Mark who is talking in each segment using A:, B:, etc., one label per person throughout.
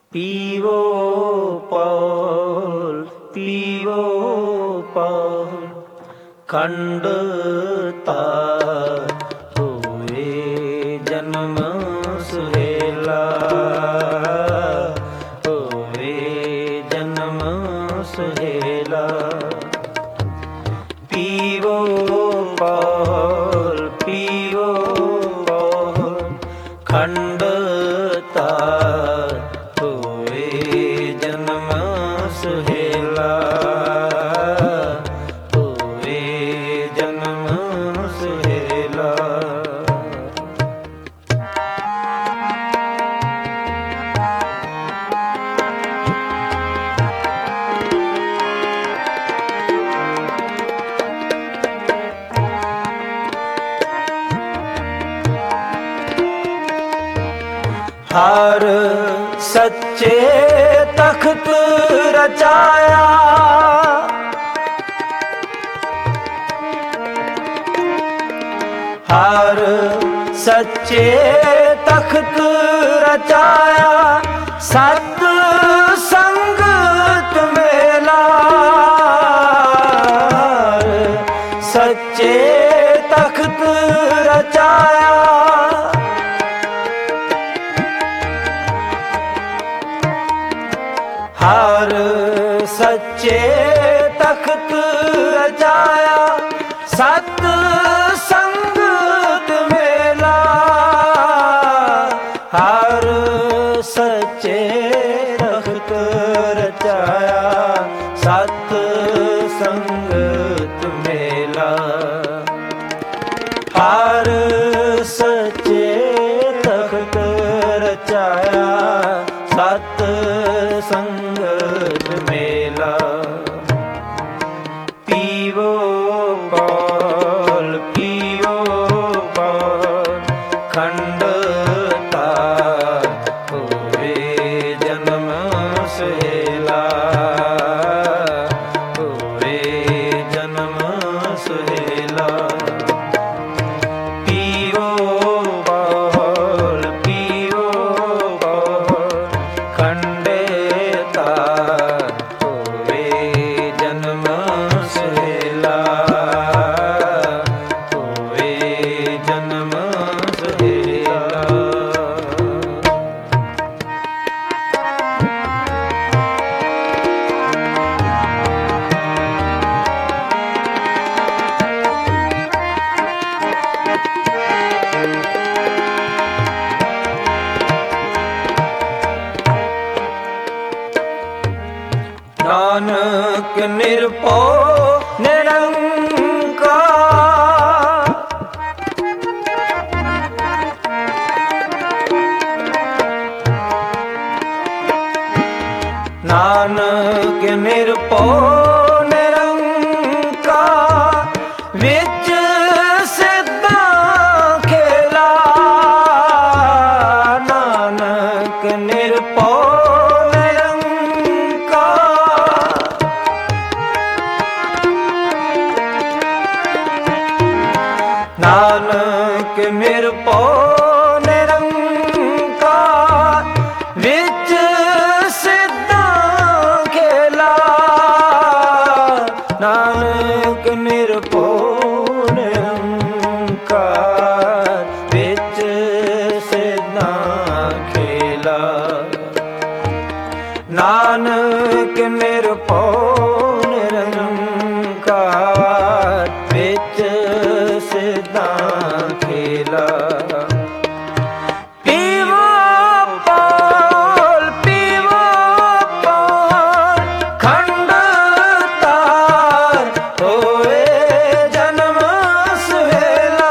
A: ਪੀਵੋ ਪੌਲ ਪੀਵੋ ਪੌਲ ਖੰਡ ਤਾਰ ਹੋਏ ਜਨਮ ਸੁਹੇਲਾ ਹੋਏ ਜਨਮ ਸੁਹੇਲਾ ਪੀਵੋ ਪੌਲ ਪੀਵੋ ਪੌਲ ਖੰਡ ਤਾਰ ਹੋਏ ਜਨਮ ਸੁਹੇਲਾ ਹੋਏ ਜਨਮ ਸੁਹੇਲਾ। ਹਰ ਸੱਚੇ ਤਖਤ ਰਚਾਇਆ ਹਰ ਸੱਚੇ ਤਖਤ ਰਚਾਇਆ ਸਤ ਸੰਗਤ ਮੇਲਾ ਸੱਚੇ ਤਖਤ ਰਚਾਇਆ ਹਰ ਸੱਚੇ ਤਖਤ ਰਚਾਇਆ ਸਤ ਸੰਗਤ ਮੇਲਾ ਹਰ ਸੱਚੇ ਤਖਤ ਰਚਾਇਆ ਸਤ ਸੰਗਤ ਮੇਲਾ ਹਰ ਸੱਚੇ ਤਖਤ ਰਚਾਇਆ ਸਤ ਸੰਗਤ ਮੇਲਾ। ਪੀਵੋ ਪੌਲ ਪੀਵੋ ਪੌਲ ਖੰਡ ਤਾਰ ਹੋਏ ਜਨਮ ਸੁਹੇਲਾ ਹੋਏ ਜਨਮ ਸੁਹੇਲਾ। ਪੀਵੋ ਪੌਲ ਪੀਵੋ ਪੌਲ ਖੰਡ ਤਾਰ ਹੋਏ ਜਨਮ ਸੁਹੇਲਾ ਹੋਏ ਜਨਮ ਸੁਹੇਲਾ। ਨਾਨਕ ਨਿਰਭਉ ਨਿਰੰਕਾਰ ਨਾਨਕ ਨਿਰਭਉ ਨਿਰੰਕਾਰ ਵਿੱਚ ਸਿੱਧਾ ਖੇਲਾ ਨਾਨਕ ਨਿਰਭਉ ਨਾਨਕ ਨਿਰਭਉ ਨਿਰੰਕਾਰ ਵਿੱਚ ਸਿੱਧਾ ਖੇਲਾ ਨਾਨਕ ਨਿਰਭਉ ਨਿਰੰਕਾਰ ਵਿੱਚ ਸਿੱਧਾ ਖੇਲਾ ਨਾਨਕ ਨਿਰਭਉ ਨਿਰੰਕਾਰ ਵਿੱਚ ਸਿੱਧਾ ਖੇਲਾ। ਪੀਵੋ ਪੌਲ ਪੀਵੋ ਪੌਲ ਖੰਡ ਤਾਰ ਹੋਏ ਜਨਮ ਸੁਹੇਲਾ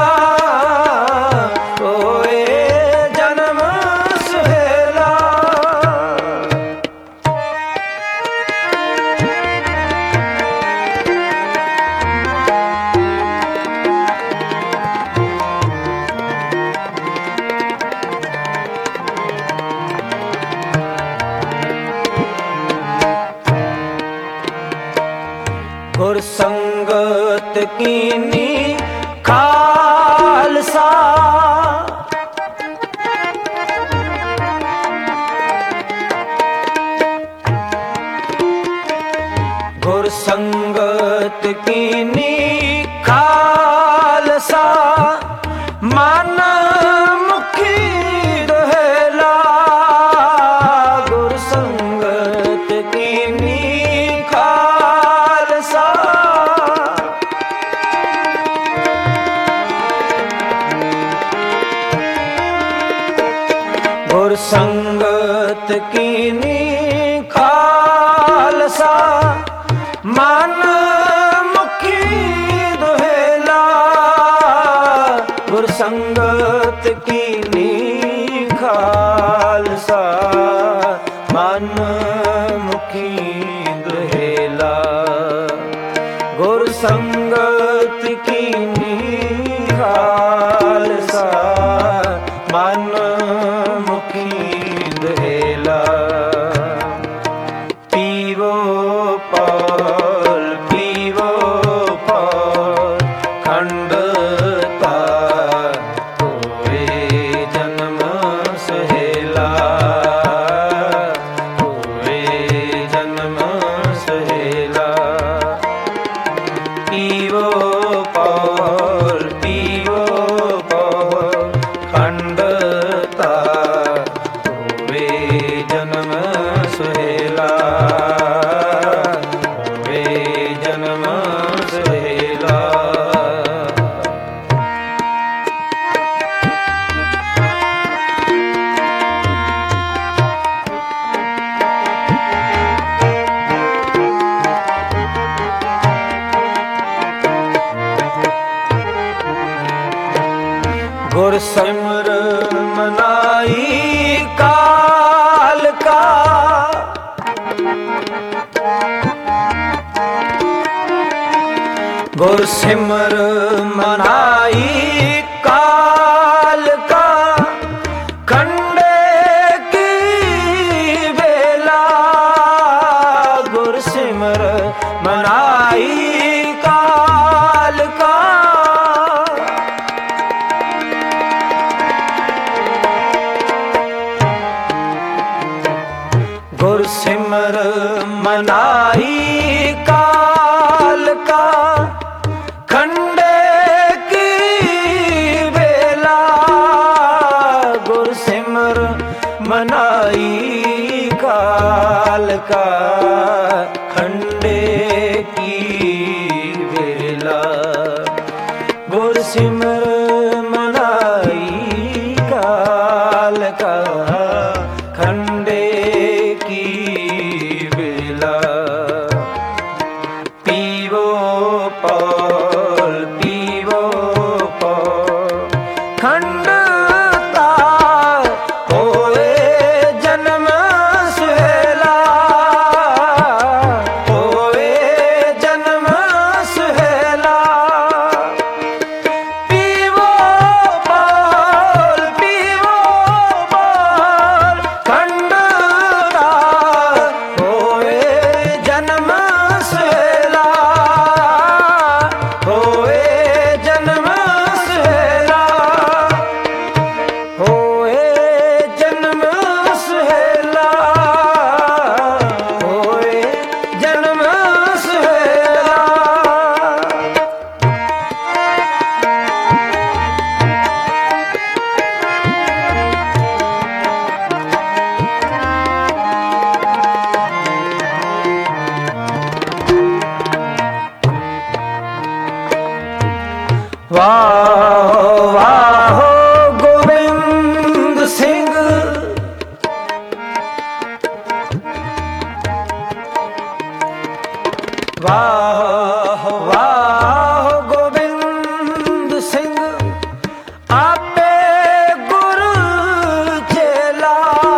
A: ਹੋਏ ਜਨਮ ਸੁਹੇਲਾ। ਗੁਰ ਸੰਗਤ ਕੀਨੀ ਖਾਲਸਾ ਮਨ ਮੁਖੀ ਦੁਹੇਲਾ ਗੁਰ ਸੰਗਤ ਕੀਨੀ ਖਾਲਸਾ ਗੁਰ ਸੰਗਤ ਕੀਨੀ ਖਾਲਸਾ ਮਨ ਮੁਖੀ ਦੁਹੇਲਾ ਗੁਰ ਸੰਗਤ ਕੀਨੀ ਖਾਲਸਾ ਮਨ ਮੁਖੀ ਦੁਹੇਲਾ ਗੁਰ ਸੰਗਤ ਕੀਨੀ ਖਾਲਸਾ ਮਨ ਮੁਖੀ ਦੁਹੇਲਾ ਪੀਵੋ ਪਾਲ ਖੰਡਤਾ ਹੋਏ ਜਨਮ ਸਹੇਲਾ ਹੋਏ ਜਨਮ ਸਹੇਲਾ ਪੀਵੋ ਪਾਲ ਖੰਡਤਾ ਹੋਵੇ ਜਨਮ ਸੁਹੇਲਾ ਹੋਵੇ ਜਨਮ ਸੁਹੇਲਾ ਗੁਰ ਸਿਮਰ ਮਨਾਈ ਕਾਲ ਕਾ ਗੁਰ ਸਿਮਰ ਮਨਾਈ ਕਾਲ ਕਾ ਖੰਡੇ ਕੀ ਵੇਲਾ ਗੁਰ ਸਿਮਰ ਮਨਾਈ ਕਾਲ ਕਾ ਗੁਰ ਸਿਮਰ ਮਨਾਈ ਕਾਲ ਕਾ ਖੰਡੇ ਕੀ ਵੇਲਾ ਗੁਰ ਸਿਮਰ ਮਨਾਈ ਕਾਲ ਕਾ ਖੰਡੇ ਕੀ ਵੇਲਾ ਗੁਰ ਸਿਮਰ ਮਨਾਈ ਕਾਲ ਕਾ ਖੰਡੇ ਕੀ ਵੇਲਾ ਪੀਵੋ ਪਾਲ ਖੰਡਤਾ ਹੋਏ ਜਨਮ ਸੁਹੇਲਾ ਹੋਵੇ ਜਨਮ ਸੁਹੇਲਾ ਪੀਵੋ ਪਾਲ ਖੰਡਤਾ ਹੋਵੇ ਜਨਮ ਸੁਹੇਲਾ ਹੋਵੇ ਜਨਮ ਸੁਹੇਲਾ ਹੋਏ ਜਨਮ ਸੁਹੇਲਾ ਹੋਏ ਜਨਮ ਸੁਹੇਲਾ ਵਾਹ ਵਾਹ ਗੋਬਿੰਦ ਸਿੰਘ ਵਾਹ ਵਾਹ ਗੋਬਿੰਦ ਸਿੰਘ ਆਪੇ ਗੁਰ ਚੇਲਾ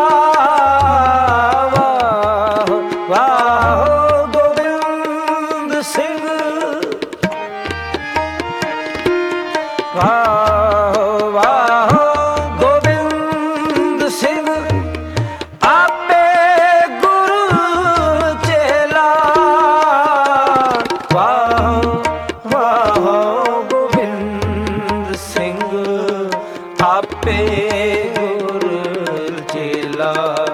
A: ਵਾਹ ਵਾਹ ਗੋਬਿੰਦ ਸਿੰਘ ਵਾਹ ਵਾਹ ਗੋਬਿੰਦ ਸਿੰਘ ਆਪੇ ਗੁਰ ਚੇਲਾ ਵਾਹ ਵਾਹ ਗੋਬਿੰਦ ਸਿੰਘ ਆਪੇ ਗੁਰ ਚੇਲਾ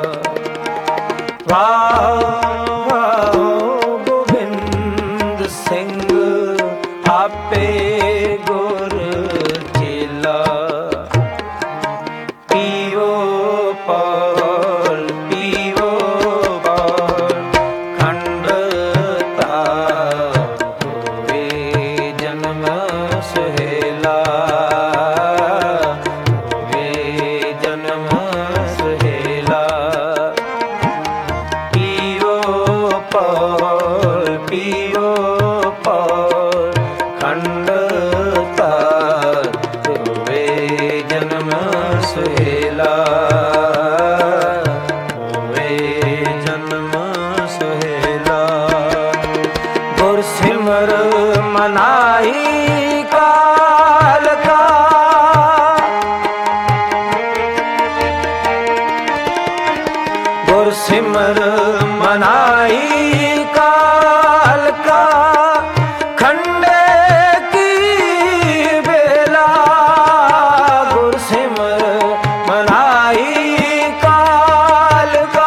A: ਵਾਹ ਵਾਹ ਗੋਬਿੰਦ ਸਿੰਘ ਆਪੇ ਗੁਰ ਚੇਲਾ ਸੁਹੇਲਾ ਹੋਵੇ ਜਨਮ ਸੁਹੇਲਾ। ਗੁਰ ਸਿਮਰ ਮਨਾਈ ਕਾਲ ਕਾ ਗੁਰ ਸਿਮਰ ਮਨਾਈ ਕਾਲ ਕਾ ਖੰਡੇ ਕੀ ਬੇਲਾ। ਗੁਰ ਸਿਮਰ ਮਨਾਈ ਕਾਲ ਕਾ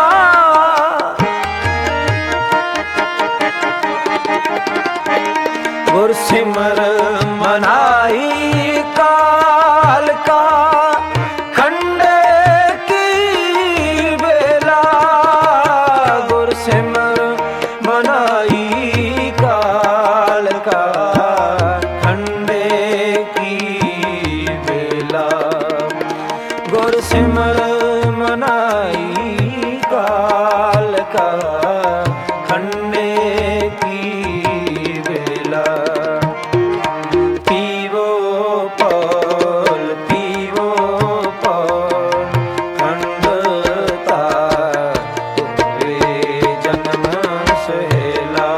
A: ਗੁਰ ਸਿਮਰ ਮਨਾਈ ਕਾਲ ਕਾ ਖੰਡੇ ਕੀ ਬੇਲਾ। ਗੁਰ ਸਿਮਰ ਮਨਾਈ ਕਾਲ ਕਾ ਖੰਡੇ ਕੀ ਬੇਲਾ। ਗੁਰ ਸਿਮਰ ਮਨਾਈ ਕਾਲ ਕਾ ਖੰਡੇ ਕੀ ਬੇਲਾ। ਪੀਵੋ ਪੌਲ ਪੀਵੋ ਪੌਲ ਖੰਡਤਾ ਹੋਵੇ ਜਨਮ ਸੁਹੇਲਾ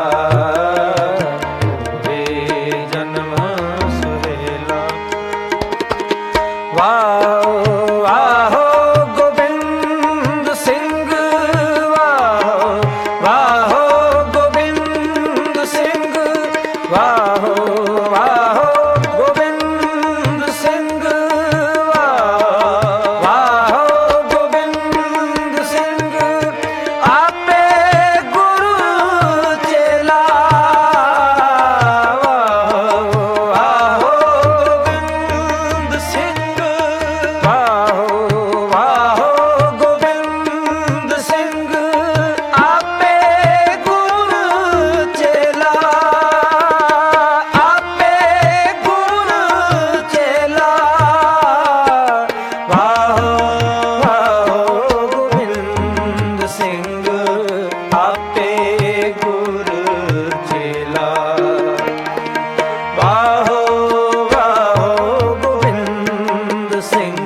A: ਹੋਵੇ ਜਨਮ ਸੁਹੇਲਾ। ਵਾਹ ਵਾਹ ਗੋਬਿੰਦ ਸਿੰਘ ਵਾਹ ਵਾਹ ਗੋਬਿੰਦ ਸਿੰਘ ਵਾਹ ਵਾਹ ਗੋਬਿੰਦ ਸਿੰਘ ਵਾਹ ਵਾਹ ਗੋਬਿੰਦ ਸਿੰਘ। ਆਪੇ ਗੁਰੂ ਚੇਲਾ ਵਾਹ ਵਾਹ ਗੋਬਿੰਦ ਸਿੰਘ ਵਾਹ ਵਾਹ ਗੋਬਿੰਦ ਸਿੰਘ। ਆਪੇ ਗੁਰੂ ਚੇਲਾ ਆਪੇ ਗੁਰੂ ਚੇਲਾ ਵਾਹ ਵਾਹ ਗੋਬਿੰਦ ਸਿੰਘ। ਆਪੇ ਗੁਰੂ ਚੇਲਾ ਵਾਹ ਵਾਹ ਗੋਬਿੰਦ ਸਿੰਘ।